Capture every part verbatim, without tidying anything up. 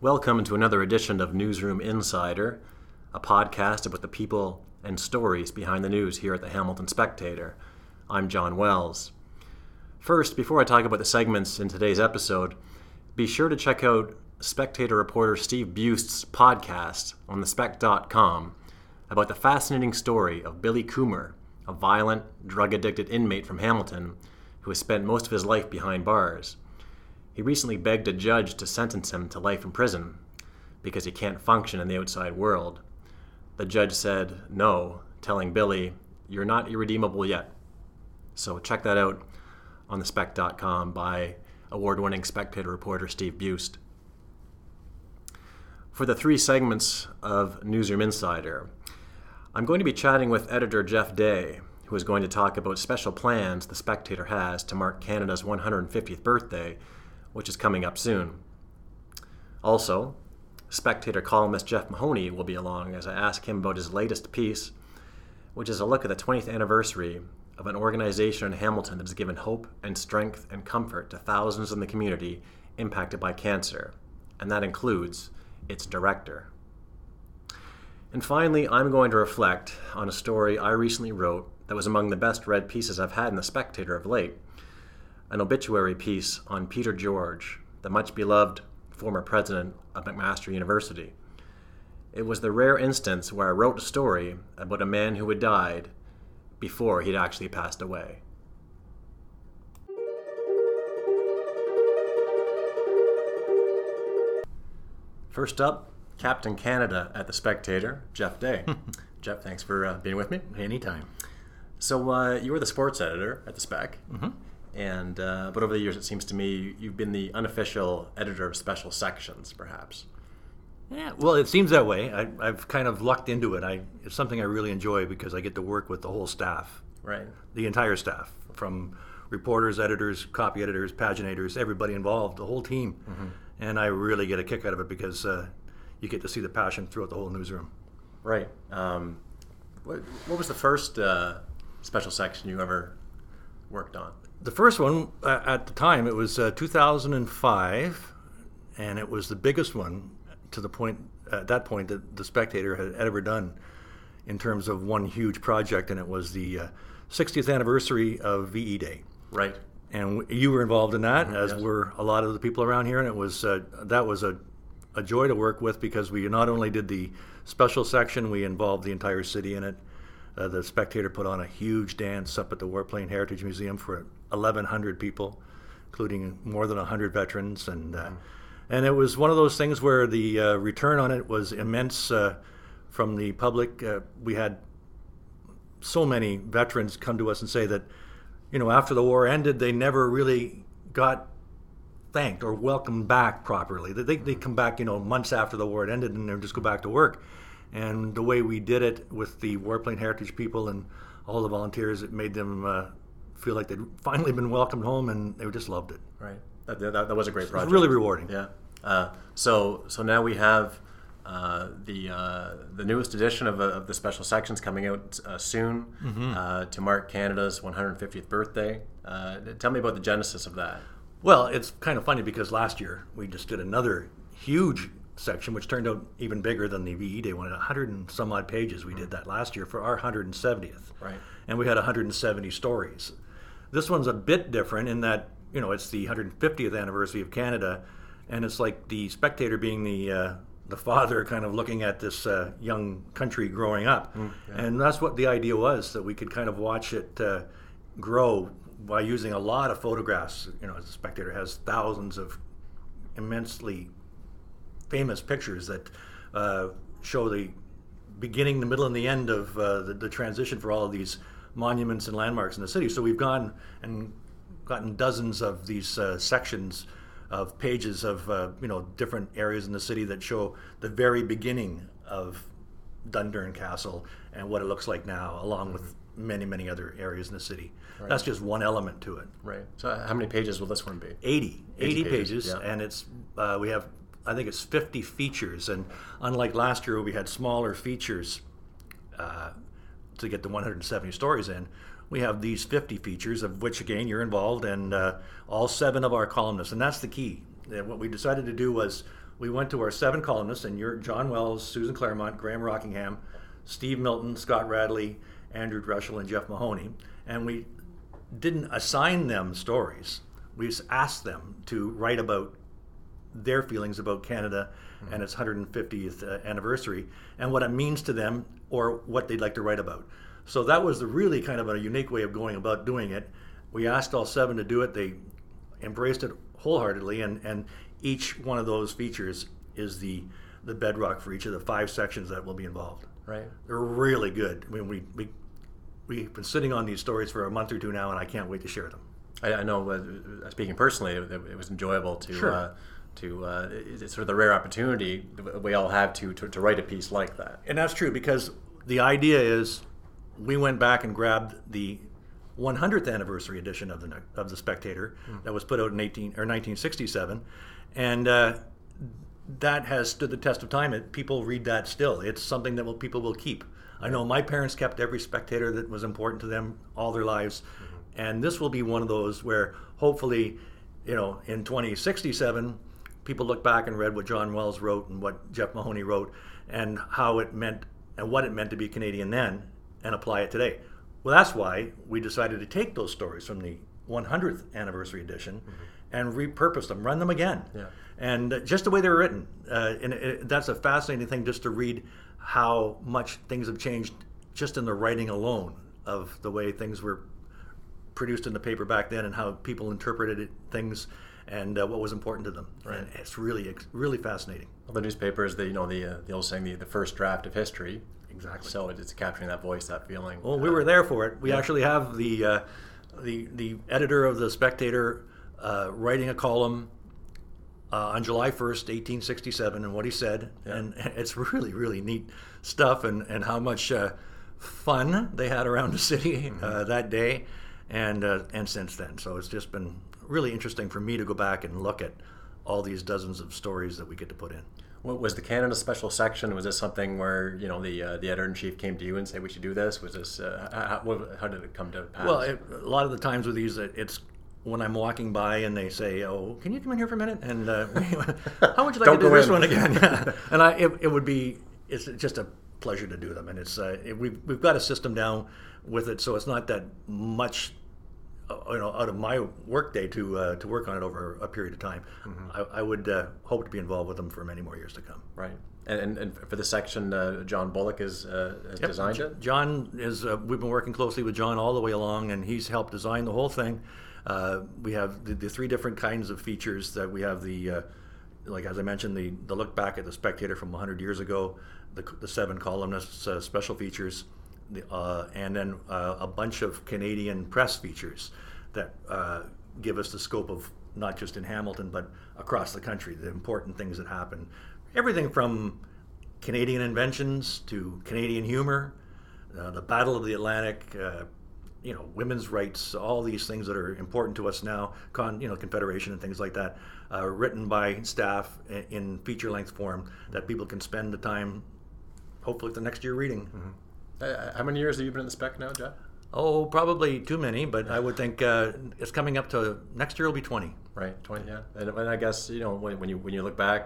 Welcome to another edition of Newsroom Insider, a podcast about the people and stories behind the news here at the Hamilton Spectator. I'm John Wells. First, before I talk about the segments in today's episode, be sure to check out Spectator reporter Steve Bust's podcast on the spec dot com about the fascinating story of Billy Coomer, a violent, drug-addicted inmate from Hamilton who has spent most of his life behind bars. He recently begged a judge to sentence him to life in prison because he can't function in the outside world. The judge said no, telling Billy, "You're not irredeemable yet." So check that out on the spec dot com by award-winning Spectator reporter Steve Bust. For the three segments of Newsroom Insider, I'm going to be chatting with editor Jeff Day, who is going to talk about special plans the Spectator has to mark Canada's one hundred fiftieth birthday, which is coming up soon. Also, Spectator columnist Jeff Mahoney will be along as I ask him about his latest piece, which is a look at the twentieth anniversary of an organization in Hamilton that has given hope and strength and comfort to thousands in the community impacted by cancer, and that includes its director. And finally, I'm going to reflect on a story I recently wrote that was among the best read pieces I've had in the Spectator of late, an obituary piece on Peter George, the much-beloved former president of McMaster University. It was the rare instance where I wrote a story about a man who had died before he'd actually passed away. First up, Captain Canada at the Spectator, Jeff Day. Jeff, thanks for uh, being with me. Anytime. So uh, you were the sports editor at the Spec, Mm-hmm. and uh, but over the years it seems to me you've been the unofficial editor of special sections, perhaps. Yeah, well, it seems that way. I, I've kind of lucked into it. I, it's something I really enjoy because I get to work with the whole staff, Right. the entire staff, from reporters, editors, copy editors, paginators, everybody involved, the whole team. Mm-hmm. And I really get a kick out of it because uh, you get to see the passion throughout the whole newsroom. Right. Um, what, what was the first uh, special section you ever worked on? The first one, uh, at the time, it was uh, two thousand five, and it was the biggest one to the point, at that point, that the Spectator had ever done in terms of one huge project, and it was the uh, sixtieth anniversary of V E Day. Right. And you were involved in that, Mm-hmm, as yes. were a lot of the people around here, and it was uh, that was a, a joy to work with because we not only did the special section, we involved the entire city in it. Uh, the Spectator put on a huge dance up at the Warplane Heritage Museum for eleven hundred people, including more than one hundred veterans, and uh, and it was one of those things where the uh, return on it was immense uh, from the public. Uh, we had so many veterans come to us and say that, you know, after the war ended, they never really got thanked or welcomed back properly. They they come back, you know, months after the war had ended, and they just go back to work. And the way we did it with the Warplane Heritage people and all the volunteers, it made them uh, feel like they'd finally been welcomed home, and they just loved it. Right. That, that, that was a great It project. was really rewarding. Yeah. Uh, so so now we have uh, the uh, the newest edition of, uh, of the special sections coming out uh, soon Mm-hmm. uh, to mark Canada's one hundred fiftieth birthday. Uh, tell me about the genesis of that. Well, it's kind of funny because last year we just did another huge section, which turned out even bigger than the V E Day one. one hundred and some odd pages we did that last year for our one hundred seventieth. Right. And we had one hundred seventy stories. This one's a bit different in that, you know, it's the one hundred fiftieth anniversary of Canada, and it's like the Spectator being the uh, the father kind of looking at this uh, young country growing up. Mm, yeah. And that's what the idea was, that we could kind of watch it uh, grow by using a lot of photographs. You know, the Spectator has thousands of immensely famous pictures that uh, show the beginning, the middle, and the end of uh, the, the transition for all of these monuments and landmarks in the city. So we've gone and gotten dozens of these uh, sections of pages of uh, you know different areas in the city that show the very beginning of Dundurn Castle and what it looks like now, along with many, many other areas in the city. Right. That's just one element to it. Right. So how many pages will this one be? eighty, eighty eighty pages, pages, yeah. and it's uh, we have, I think it's fifty features, and unlike last year where we had smaller features uh, to get the one hundred seventy stories in, we have these fifty features, of which again you're involved, and uh, all seven of our columnists, and that's the key. Uh, What we decided to do was we went to our seven columnists, and you're John Wells, Susan Claremont, Graham Rockingham, Steve Milton, Scott Radley, Andrew Dreschel, and Jeff Mahoney, and we didn't assign them stories. We just asked them to write about their feelings about Canada mm-hmm. and its one hundred fiftieth uh, anniversary and what it means to them or what they'd like to write about. So that was the really kind of a unique way of going about doing it. We asked all seven to do it. They embraced it wholeheartedly, and, and each one of those features is the, the bedrock for each of the five sections that will be involved. Right. They're really good. I mean, we, we, we've been sitting on these stories for a month or two now, and I can't wait to share them. I, I know, uh, speaking personally, it, it was enjoyable to... Sure. Uh, to uh, it's sort of the rare opportunity we all have to, to to write a piece like that. And that's true, because the idea is we went back and grabbed the one hundredth anniversary edition of the of the Spectator mm. that was put out in eighteen or nineteen sixty-seven, and uh, that has stood the test of time. It, people read that still. It's something that will, people will keep. I know my parents kept every Spectator that was important to them all their lives, mm-hmm. and this will be one of those where hopefully, you know, in twenty sixty-seven. People look back and read what John Wells wrote and what Jeff Mahoney wrote and how it meant and what it meant to be Canadian then and apply it today. Well, that's why we decided to take those stories from the one hundredth anniversary edition mm-hmm. and repurpose them, run them again. Yeah. And just the way they were written. Uh, and it, that's a fascinating thing, just to read how much things have changed just in the writing alone of the way things were produced in the paper back then and how people interpreted it, things and uh, what was important to them. Right. And it's really, really fascinating. Well, the newspapers, the you know the uh, the old saying, the, the first draft of history. Exactly. So it's capturing that voice, that feeling. Well, we were there for it. We yeah. actually have the uh, the the editor of the Spectator uh, writing a column uh, on July first, eighteen sixty-seven, and what he said, yeah. and it's really, really neat stuff, and and how much uh, fun they had around the city mm-hmm. uh, that day, and uh, and since then. So it's just been really interesting for me to go back and look at all these dozens of stories that we get to put in. What was the Canada special section? Was this something where you know the uh, the editor in chief came to you and said we should do this? Was this uh, how, how did it come to pass? Well, it, a lot of the times with these, it's when I'm walking by and they say, "Oh, can you come in here for a minute?" And uh, how would you like to do this in. one again? Yeah. And I, it, it would be, it's just a pleasure to do them, and it's uh, it, we've we've got a system down with it, so it's not that much. You know, out of my workday to uh, to work on it over a period of time. Mm-hmm. I, I would uh, hope to be involved with them for many more years to come. Right, and and, and for the section, uh, John Bullock is uh, has yep. designed it. John is. Uh, we've been working closely with John all the way along, and he's helped design the whole thing. Uh, we have the, the three different kinds of features that we have. The uh, like as I mentioned, the the look back at the Spectator from one hundred years ago, the the seven columnists uh, special features. The, uh, and then uh, a bunch of Canadian press features that uh, give us the scope of not just in Hamilton but across the country, the important things that happen. Everything from Canadian inventions to Canadian humor, uh, the Battle of the Atlantic, uh, you know, women's rights, all these things that are important to us now, con, you know, Confederation and things like that, uh, written by staff in, in feature-length form that people can spend the time, hopefully, the next year reading. Mm-hmm. Uh, how many years have you been in the Spec now, Jeff? Oh, probably too many, but I would think uh, it's coming up to next year will be twenty. Right, twenty, yeah. And, and I guess you know when, when you when you look back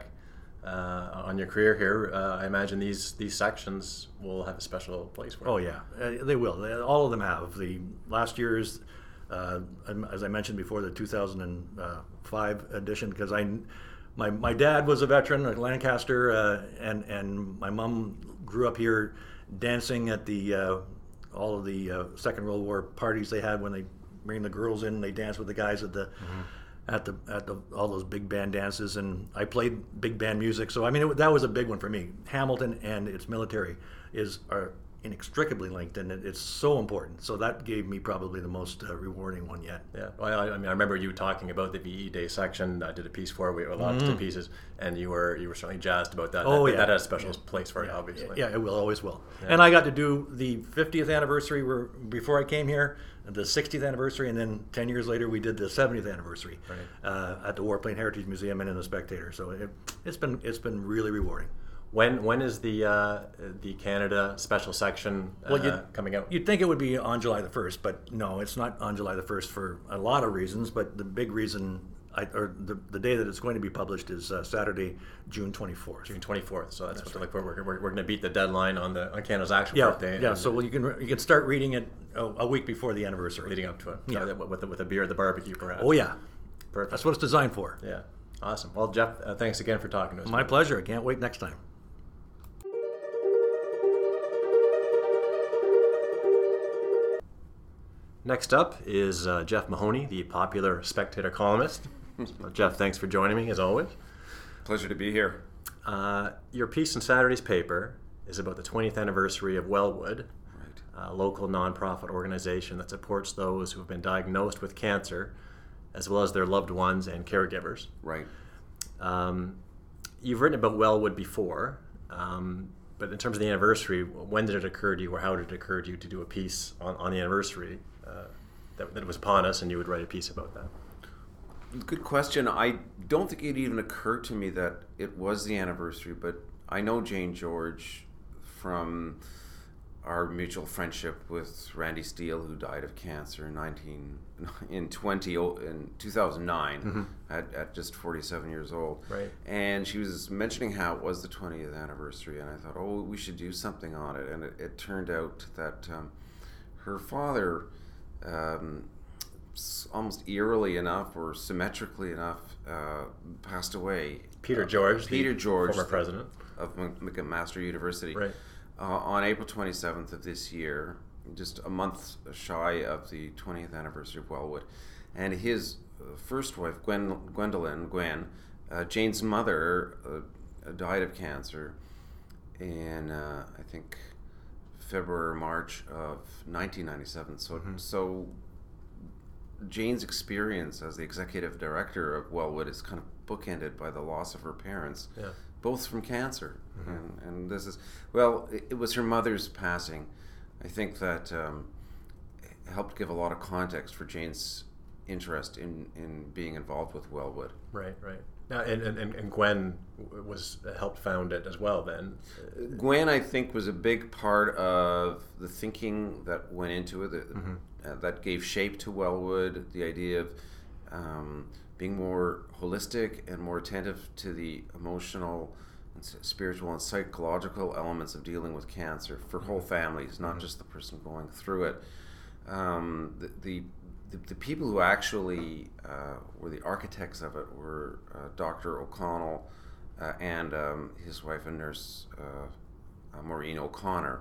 uh, on your career here, uh, I imagine these these sections will have a special place for you. Oh yeah, uh, they will. They, all of them have. The last year's, uh, as I mentioned before, the two thousand five edition, because I. My my dad was a veteran at Lancaster, uh, and and my mom grew up here, dancing at the uh, all of the uh, Second World War parties they had when they bring the girls in. They dance with the guys at the mm-hmm. at the at the all those big band dances, and I played big band music. So I mean it, that was a big one for me. Hamilton and its military is are inextricably linked, and it, it's so important. So that gave me probably the most uh, rewarding one yet. Yeah, well, I, I mean, I remember you talking about the V E Day section. I did a piece for it. We had a lot mm-hmm. of pieces, and you were you were certainly jazzed about that. Oh that, yeah, that had a special yeah. place for yeah. you, obviously. Yeah, it will, always will. Yeah. And I got to do the fiftieth anniversary where, before I came here, the sixtieth anniversary, and then ten years later we did the seventieth anniversary right. uh, at the Warplane Heritage Museum and in the Spectator. So it, it's been it's been really rewarding. When when is the uh, the Canada special section uh, well, you'd, coming out? You'd think it would be on July the first, but no, it's not on July the first for a lot of reasons. But the big reason I, or the, the day that it's going to be published is uh, Saturday, June twenty-fourth. June twenty-fourth. So that's, That's what right. like we're, we're, we're going to beat the deadline on the on Canada's actual Yeah, birthday. yeah. and So well, you can re- you can start reading it a, a week before the anniversary. leading up to it. Yeah. So, with with a beer at the barbecue, perhaps. Oh yeah, Perfect. that's what it's designed for. Yeah. Awesome. Well, Jeff, uh, thanks again for talking to us. My pleasure. I can't wait next time. Next up is uh, Jeff Mahoney, the popular Spectator columnist. So, Jeff, thanks for joining me, as always. Pleasure to be here. Uh, your piece in Saturday's paper is about the twentieth anniversary of Wellwood, Right. a local nonprofit organization that supports those who have been diagnosed with cancer, as well as their loved ones and caregivers. Right. Um, you've written about Wellwood before, um, but in terms of the anniversary, when did it occur to you, or how did it occur to you to do a piece on, on the anniversary uh, that, that it was upon us, and you would write a piece about that? Good question. I don't think it even occurred to me that it was the anniversary, but I know Jane George from our mutual friendship with Randy Steele, who died of cancer in nineteen in twenty in two thousand nine Mm-hmm. at, at just forty-seven years old. Right. And she was mentioning how it was the twentieth anniversary, and I thought, oh, we should do something on it. And it, it turned out that um, her father, um, s- almost eerily enough or symmetrically enough, uh, passed away. Peter Uh, George, the Peter George, former president. of Mc- McMaster University, Right. uh, on April twenty-seventh of this year, just a month shy of the twentieth anniversary of Wellwood. And his uh, first wife, Gwen, Gwendolyn, Gwen, uh, Jane's mother, uh, died of cancer in, uh, I think, February or March of nineteen ninety-seven. So, Mhm. so Jane's experience as the executive director of Wellwood is kind of bookended by the loss of her parents, Yeah. both from cancer. Mhm. And, and this is, well, it, it was her mother's passing, I think, that um, helped give a lot of context for Jane's interest in, in being involved with Wellwood. Right, right. Now, and, and, and Gwen w- was helped found it as well then. Gwen, I think, was a big part of the thinking that went into it, that, Mhm. uh, that gave shape to Wellwood, the idea of um, being more holistic and more attentive to the emotional, and s- spiritual, and psychological elements of dealing with cancer for whole families, not Mhm. just the person going through it. Um, the, the The, the people who actually uh, were the architects of it were uh, Doctor O'Connell uh, and um, his wife, a nurse, uh, uh, Maureen O'Connor.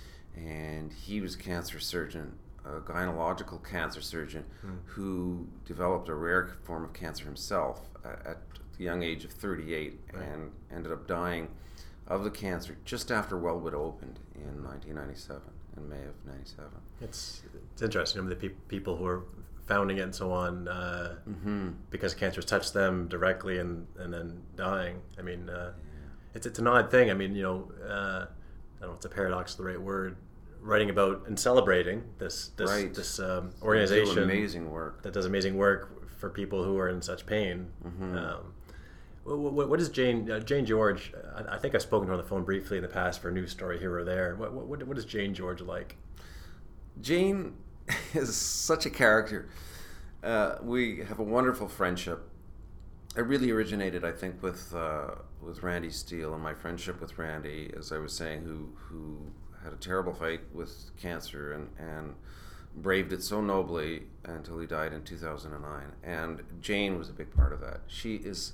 And he was a cancer surgeon, a gynecological cancer surgeon, Mm. who developed a rare form of cancer himself uh, at the young age of thirty-eight, Right. and ended up dying of the cancer just after Wellwood opened in nineteen ninety-seven, in May of ninety-seven. It's it's interesting. I mean, the pe- people who are founding it and so on, uh, Mm-hmm. because cancer's touched them directly and, and then dying. I mean, uh, it's it's an odd thing. I mean, you know, uh, I don't know if it's a paradox is the right word. Writing about and celebrating this this Right. this um, Do organization amazing work. that does amazing work for people who are in such pain. Mhm. Um, what, what, what is Jane uh, Jane George? I, I think I've spoken to her on the phone briefly in the past for a news story here or there. What what, what is Jane George like? Jane is such a character. Uh, we have a wonderful friendship. It really originated, I think, with uh, with Randy Steele and my friendship with Randy, as I was saying, who who had a terrible fight with cancer and, and braved it so nobly until he died in two thousand nine. And Jane was a big part of that. She is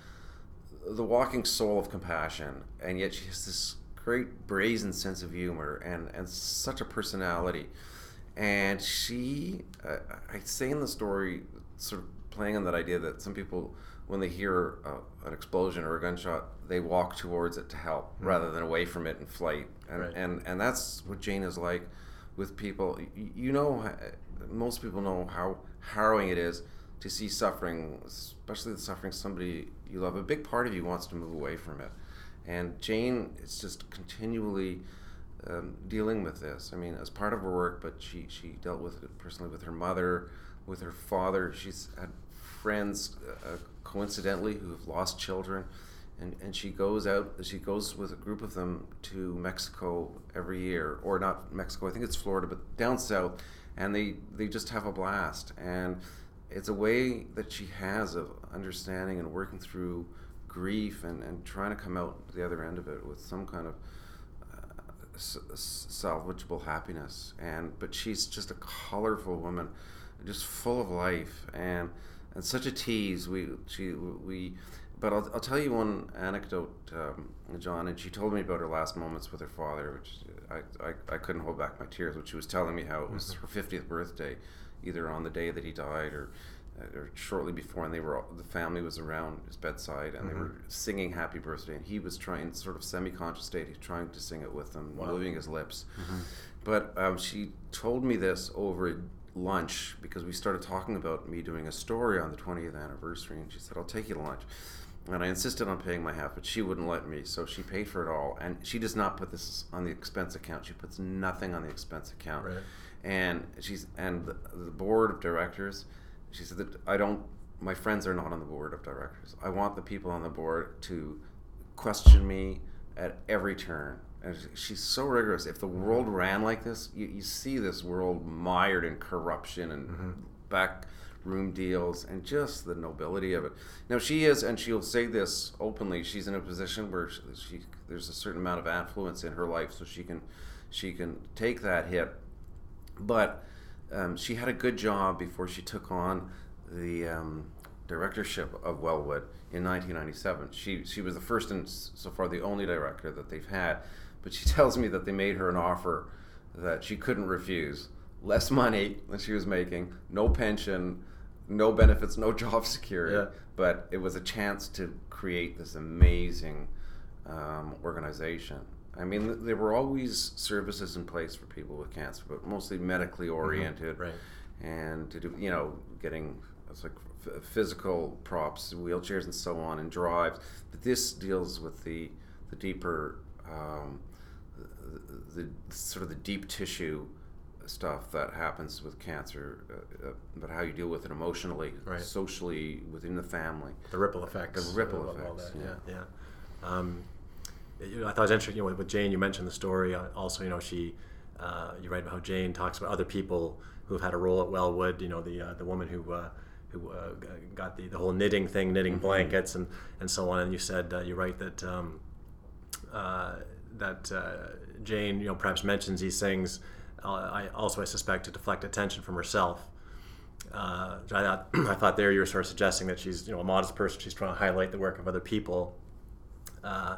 the walking soul of compassion, and yet she has this great brazen sense of humor and, and such a personality. And she, uh, I say in the story, sort of playing on that idea that some people, when they hear uh, an explosion or a gunshot, they walk towards it to help Mm. rather than away from it in flight. And, Right. and and that's what Jane is like with people. You, you know, uh, most people know how harrowing it is to see suffering, especially the suffering of somebody you love. A big part of you wants to move away from it. And Jane is just continually um, dealing with this. I mean, as part of her work, but she, she dealt with it personally with her mother, with her father. She's had friends, uh, coincidentally, who have lost children. And, and she goes out, she goes with a group of them to Mexico every year, or not Mexico, I think it's Florida, but down south, and they, they just have a blast. And it's a way that she has of understanding and working through grief and, and trying to come out the other end of it with some kind of uh, s- salvageable happiness. And but she's just a colorful woman, just full of life and and such a tease. We she we. But I'll, I'll tell you one anecdote, um, John, and she told me about her last moments with her father, which I, I, I couldn't hold back my tears, when she was telling me how it was her fiftieth birthday, either on the day that he died or or shortly before, and they were all, the family was around his bedside, and mm-hmm. they were singing happy birthday, and he was trying, sort of semi-conscious state, he's trying to sing it with them, wow. moving his lips. Mm-hmm. But um, she told me this over lunch, because we started talking about me doing a story on the twentieth anniversary, and she said, I'll take you to lunch. And I insisted on paying my half, but she wouldn't let me, so she paid for it all. And she does not put this on the expense account. She puts nothing on the expense account. Right. And she's and the, the board of directors, she said that I don't. My friends are not on the board of directors. I want the people on the board to question me at every turn. And she's so rigorous. If the world ran like this, you, you see this world mired in corruption and mm-hmm. back. room deals and just the nobility of it. Now she is, and she'll say this openly, she's in a position where she, she there's a certain amount of affluence in her life, so she can she can take that hit. But um, she had a good job before she took on the um, directorship of Wellwood in nineteen ninety-seven. She she was the first and so far the only director that they've had. But she tells me that they made her an offer that she couldn't refuse. Less money than she was making, no pension, no benefits, no job security, yeah. but it was a chance to create this amazing um, organization. I mean, there were always services in place for people with cancer, but mostly medically oriented, mm-hmm. right. and to do, you know, getting it's like f- physical props, wheelchairs, and so on, and drives. But this deals with the the deeper, um, the, the sort of the deep tissue stuff that happens with cancer, uh, uh, but how you deal with it emotionally, right. socially, within the family. The ripple effects. The ripple of effects, all that. yeah. yeah, yeah. Um, you know, I thought it was interesting, you know, with Jane, you mentioned the story. Uh, also, you know, she, uh, you write about how Jane talks about other people who've had a role at Wellwood, you know, the uh, the woman who uh, who uh, got the, the whole knitting thing, knitting mm-hmm. blankets and, and so on, and you said, uh, you write that um, uh, that uh, Jane, you know, perhaps mentions these things Uh, I also I suspect to deflect attention from herself. Uh, I thought I thought there you were sort of suggesting that she's you know a modest person. She's trying to highlight the work of other people, uh,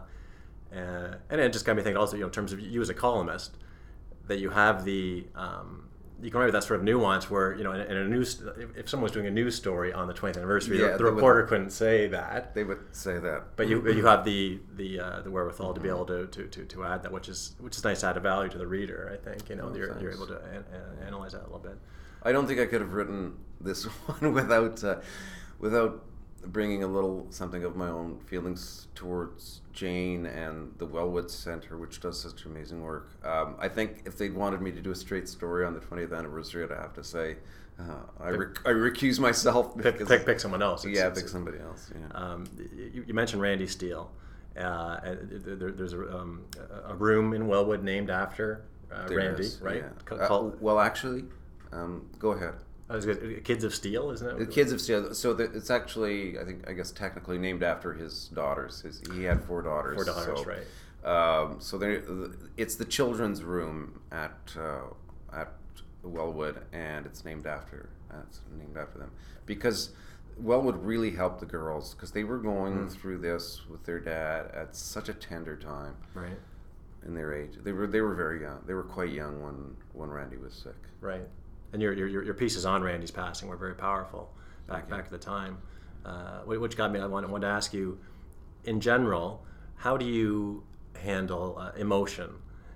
and, and it just got me thinking also you know in terms of you as a columnist, that you have the um, you can write with that sort of nuance where you know in, in a news if someone was doing a news story on the twentieth anniversary, yeah, the, the reporter would, couldn't say that. They would say that, but you you have the the uh, the wherewithal mm-hmm. to be able to, to, to, to add that, which is which is nice to add a value to the reader. I think you know oh, you're, you're able to an, an analyze that a little bit. I don't think I could have written this one without uh, without bringing a little something of my own feelings towards Jane and the Wellwood Center, which does such amazing work. Um, I think if they'd wanted me to do a straight story on the twentieth anniversary, I'd have to say uh, I, rec- I recuse myself. Pick, pick, pick someone else. It's, yeah, it's, pick somebody else. Yeah. Um, you, you mentioned Randy Steele. Uh, there, there's a, um, a room in Wellwood named after uh, Randy, is, right? Yeah. Uh, well, actually, um, go ahead. I was good. Kids of Steel, isn't it? The Kids of Steel. So the, it's actually, I think, I guess, technically named after his daughters. His, he had four daughters. Four daughters, so, right? Um, so it's the children's room at uh, at Wellwood, and it's named after uh, it's named after them because Wellwood really helped the girls because they were going mm. through this with their dad at such a tender time, right? In their age, they were they were very young. They were quite young when when Randy was sick, right? And your, your your pieces on Randy's passing were very powerful back back at the time, uh, which got me. I wanted, wanted to ask you, in general, how do you handle uh, emotion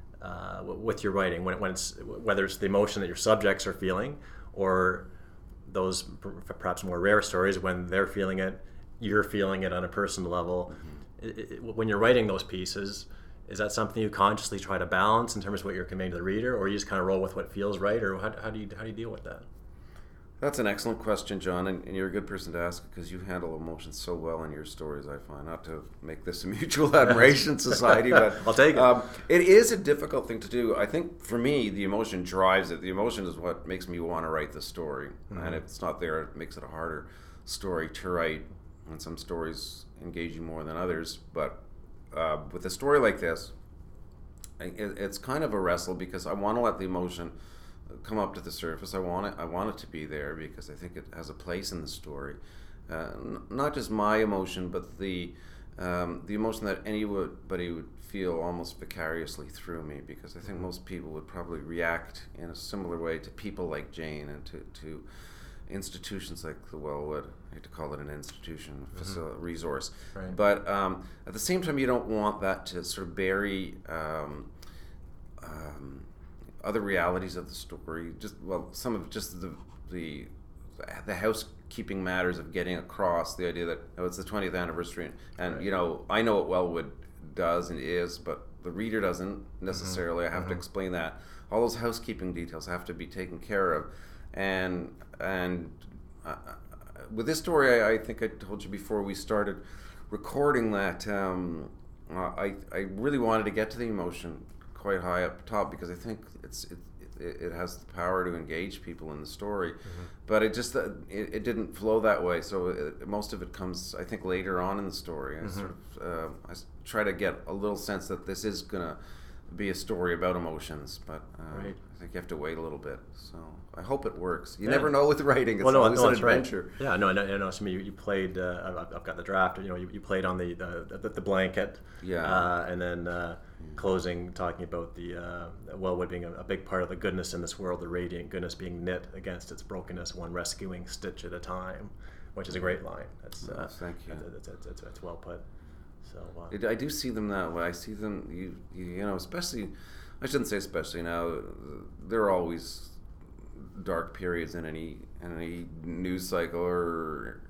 uh, with your writing when, when it's whether it's the emotion that your subjects are feeling, or those perhaps more rare stories when they're feeling it, you're feeling it on a personal level. Mm-hmm. It, it, when you're writing those pieces, is that something you consciously try to balance in terms of what you're conveying to the reader, or you just kind of roll with what feels right, or how, how do you how do you deal with that? That's an excellent question, John, and, and you're a good person to ask because you handle emotions so well in your stories, I find. Not to make this a mutual admiration society, but I'll take it. Um, it is a difficult thing to do. I think for me, the emotion drives it. The emotion is what makes me want to write the story. Mm-hmm. And if it's not there, it makes it a harder story to write. And some stories engage you more than others. But uh, with a story like this, it, it's kind of a wrestle because I want to let the emotion come up to the surface. I want it. I want it to be there because I think it has a place in the story. Uh, n- not just my emotion, but the um, the emotion that anybody would feel almost vicariously through me. Because I think most people would probably react in a similar way to people like Jane and to, to institutions like the Wellwood. I hate to call it an institution, a facility, mm-hmm. resource. Right. But um, at the same time, you don't want that to sort of bury. Um, um, other realities of the story, just well, some of just the the the housekeeping matters of getting across the idea that oh, it's the twentieth anniversary, and, and right. you know I know what Wellwood does and is, but the reader doesn't necessarily. Mm-hmm. I have mm-hmm. to explain that. All those housekeeping details have to be taken care of, and and uh, with this story, I, I think I told you before we started recording that um, uh, I I really wanted to get to the emotion quite high up top because I think it's it, it, it has the power to engage people in the story, mm-hmm. but it just uh, it, it didn't flow that way. So it, most of it comes, I think, later on in the story. I mm-hmm. sort of uh, I try to get a little sense that this is gonna be a story about emotions, but uh, right. I think you have to wait a little bit. So I hope it works. You yeah. never know with writing. It's well, no, always no, an that's adventure. Right. Yeah, no, no, no. So you, you played. Uh, I've, I've got the draft. You know, you, you played on the the, the, the blanket. Yeah. Uh, and then uh, closing, talking about the uh, Wellwood being a, a big part of the goodness in this world, the radiant goodness being knit against its brokenness, one rescuing stitch at a time, which is a great line. That's uh, thank you. That's, that's, that's, that's well put. So uh, I do see them that way. I see them. You you, you know, especially. I shouldn't say especially now. There are always dark periods in any in any news cycle or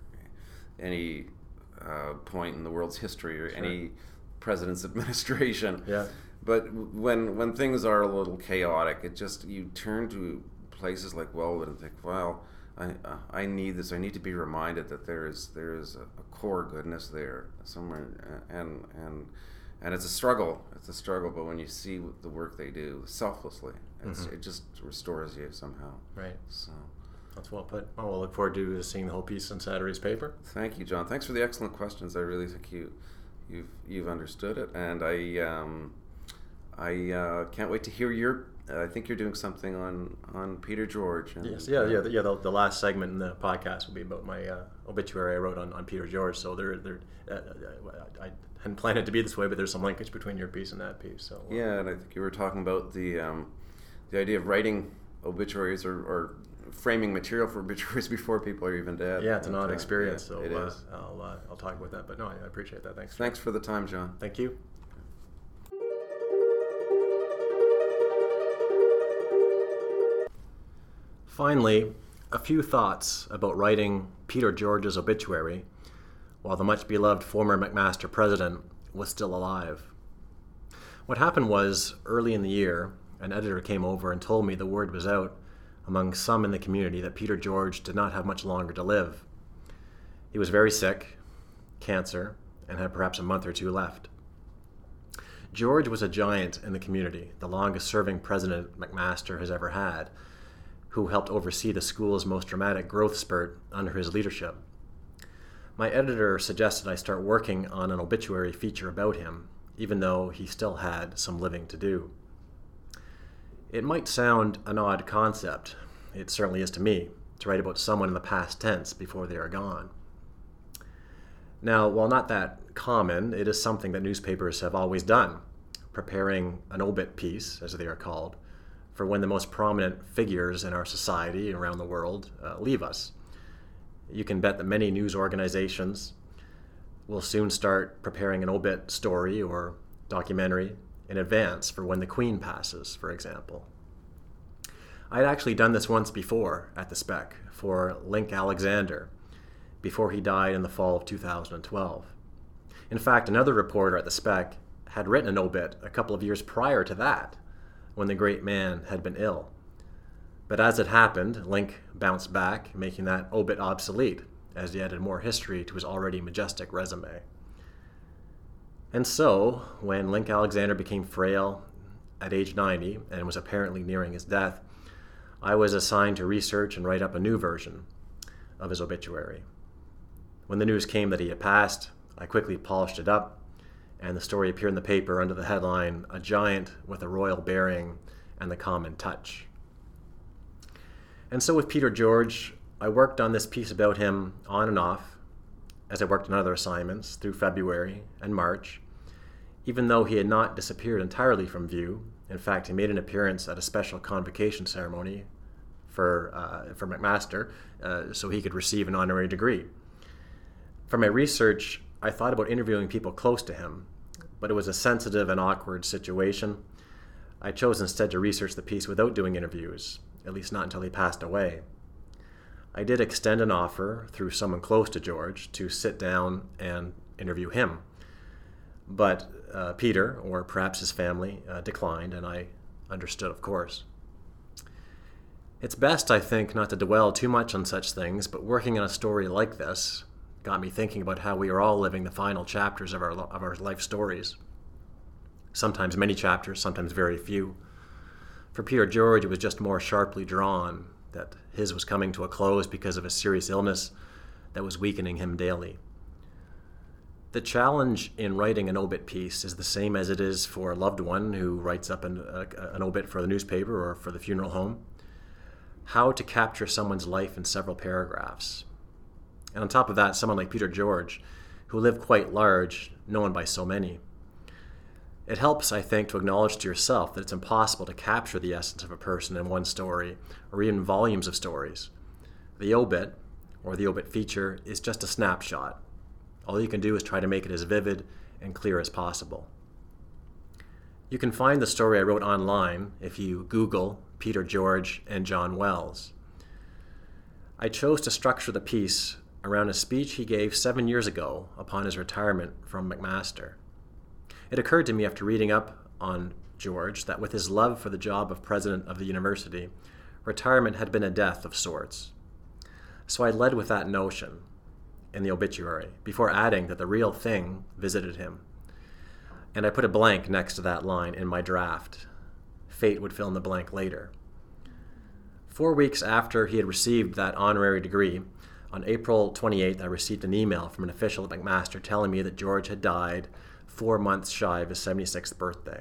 any uh, point in the world's history or sure. any president's administration. Yeah. But when when things are a little chaotic, it just you turn to places like Wellwood and think, well, I uh, I need this. I need to be reminded that there is there is a, a core goodness there somewhere, and and. And it's a struggle. It's a struggle, but when you see the work they do selflessly, it's, mm-hmm. it just restores you somehow. Right. So that's well put. Well, we'll look forward to seeing the whole piece in Saturday's paper. Thank you, John. Thanks for the excellent questions. I really think you, you've you've understood it, and I um, I uh, can't wait to hear your. Uh, I think you're doing something on, on Peter George. And, yes. Yeah. Yeah. The, yeah. The, the last segment in the podcast will be about my uh, obituary I wrote on, on Peter George. So there there uh, I. hadn't planned it to be this way, but there's some linkage between your piece and that piece. So uh, yeah, and I think you were talking about the um, the idea of writing obituaries or, or framing material for obituaries before people are even dead. Yeah, it's an odd experience. Yeah, so it uh, is. I'll uh, I'll talk about that. But no, I appreciate that. Thanks. Thanks for the time, John. Thank you. Finally, a few thoughts about writing Peter George's obituary while the much-beloved former McMaster president was still alive. What happened was, early in the year, an editor came over and told me the word was out among some in the community that Peter George did not have much longer to live. He was very sick, cancer, and had perhaps a month or two left. George was a giant in the community, the longest-serving president McMaster has ever had, who helped oversee the school's most dramatic growth spurt under his leadership. My editor suggested I start working on an obituary feature about him, even though he still had some living to do. It might sound an odd concept, it certainly is to me, to write about someone in the past tense before they are gone. Now, while not that common, it is something that newspapers have always done, preparing an obit piece, as they are called, for when the most prominent figures in our society and around the world uh, leave us. You can bet that many news organizations will soon start preparing an obit story or documentary in advance for when the Queen passes, for example. I had actually done this once before at the Spec for Link Alexander, before he died in the fall of two thousand twelve. In fact, another reporter at the Spec had written an obit a couple of years prior to that, when the great man had been ill. But as it happened, Link bounced back, making that obit obsolete, as he added more history to his already majestic resume. And so, when Link Alexander became frail at age ninety and was apparently nearing his death, I was assigned to research and write up a new version of his obituary. When the news came that he had passed, I quickly polished it up, and the story appeared in the paper under the headline, "A Giant with a Royal Bearing and the Common Touch." And so with Peter George, I worked on this piece about him on and off, as I worked on other assignments through February and March, even though he had not disappeared entirely from view. In fact, he made an appearance at a special convocation ceremony for, uh, for McMaster, uh, so he could receive an honorary degree. For my research, I thought about interviewing people close to him, but it was a sensitive and awkward situation. I chose instead to research the piece without doing interviews, at least not until he passed away. I did extend an offer through someone close to George to sit down and interview him, but uh, Peter, or perhaps his family, uh, declined, and I understood, of course. It's best, I think, not to dwell too much on such things, but working on a story like this got me thinking about how we are all living the final chapters of our of our life stories. Sometimes many chapters, sometimes very few. For Peter George, it was just more sharply drawn that his was coming to a close because of a serious illness that was weakening him daily. The challenge in writing an obit piece is the same as it is for a loved one who writes up an, uh, an obit for the newspaper or for the funeral home. How to capture someone's life in several paragraphs. And on top of that, someone like Peter George, who lived quite large, known by so many. It helps, I think, to acknowledge to yourself that it's impossible to capture the essence of a person in one story, or even volumes of stories. The obit, or the obit feature, is just a snapshot. All you can do is try to make it as vivid and clear as possible. You can find the story I wrote online if you Google Peter George and John Wells. I chose to structure the piece around a speech he gave seven years ago upon his retirement from McMaster. It occurred to me after reading up on George that with his love for the job of president of the university, retirement had been a death of sorts. So I led with that notion in the obituary, before adding that the real thing visited him. And I put a blank next to that line in my draft. Fate would fill in the blank later. Four weeks after he had received that honorary degree, on April twenty-eighth, I received an email from an official at McMaster telling me that George had died four months shy of his seventy-sixth birthday.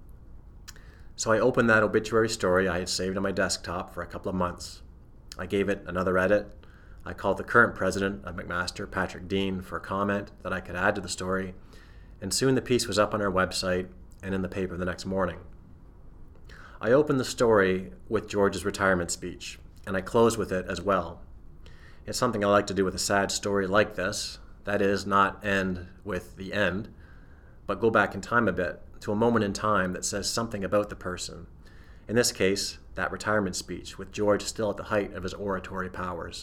So I opened that obituary story I had saved on my desktop for a couple of months. I gave it another edit. I called the current president of McMaster, Patrick Dean, for a comment that I could add to the story, and soon the piece was up on our website and in the paper the next morning. I opened the story with George's retirement speech, and I closed with it as well. It's something I like to do with a sad story like this, that is, not end with the end, but go back in time a bit to a moment in time that says something about the person. In this case, that retirement speech, with George still at the height of his oratory powers.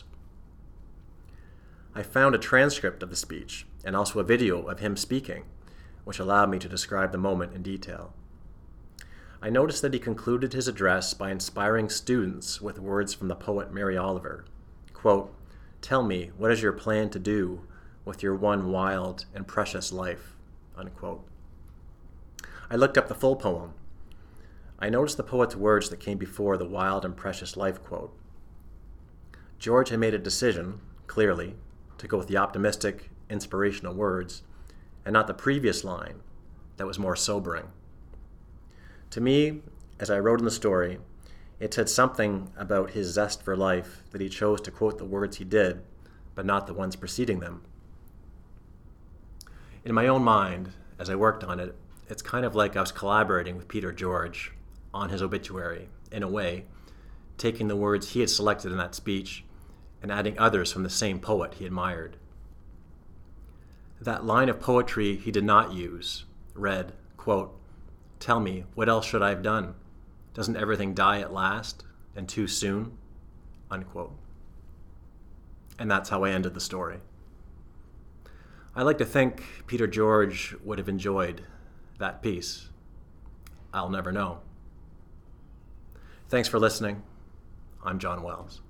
I found a transcript of the speech and also a video of him speaking, which allowed me to describe the moment in detail. I noticed that he concluded his address by inspiring students with words from the poet Mary Oliver. Quote, "Tell me, what is your plan to do with your one wild and precious life?" Unquote. I looked up the full poem. I noticed the poet's words that came before the wild and precious life quote. George had made a decision, clearly, to go with the optimistic, inspirational words, and not the previous line that was more sobering. To me, as I wrote in the story, it said something about his zest for life that he chose to quote the words he did, but not the ones preceding them. In my own mind, as I worked on it, it's kind of like I was collaborating with Peter George on his obituary, in a way, taking the words he had selected in that speech and adding others from the same poet he admired. That line of poetry he did not use read, quote, "Tell me, what else should I have done? Doesn't everything die at last, and too soon?" Unquote. And that's how I ended the story. I like to think Peter George would have enjoyed that piece. I'll never know. Thanks for listening. I'm John Wells.